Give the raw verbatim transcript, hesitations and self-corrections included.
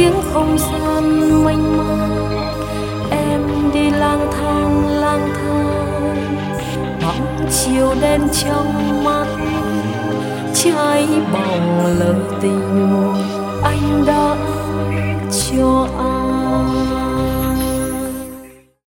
tiếng không gian mênh mang, em đi lang thang lang thang bóng chiều đen trong mắt, trái bỏng lời tình anh đã cho